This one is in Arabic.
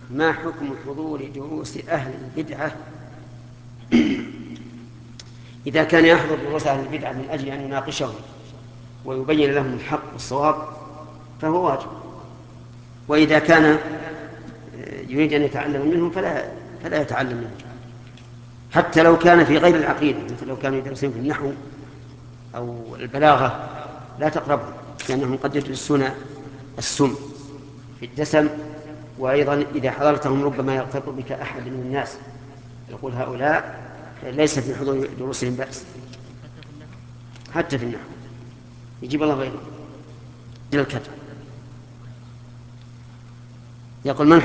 ما حكم حضور دروس أهل البدعة إذا كان يحضر دروس أهل البدعة من أجل أن يناقشهم ويبين لهم الحق والصواب فهو واجب، وإذا كان يريد أن يتعلم منهم فلا يتعلم منهم، حتى لو كان في غير العقيدة، مثل لو كانوا يدرسون في النحو أو البلاغة لا تقربهم، لأنهم قد يدرسون السم في الدسم، وأيضا إذا حضرتهم ربما يغتر بك أحد من الناس يقول هؤلاء ليس في حضور دروسهم بأس. حتى في النحو يجيب الله غيره إلى الكتب. يقول من